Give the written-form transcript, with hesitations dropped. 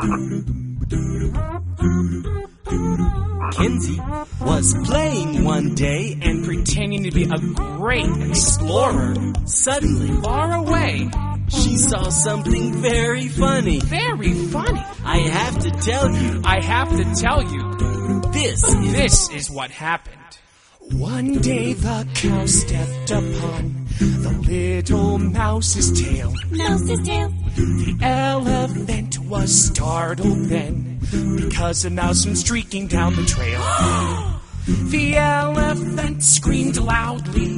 Kinsey was playing one day and pretending to be a great explorer. Suddenly, Far away. she saw something very funny. Very funny. I have to tell you, I have to tell you, this is what happened. One day the cow stepped upon the little mouse's tail. Mouse's tail. The elephant was startled then, because a mouse went streaking down the trail. The elephant screamed loudly.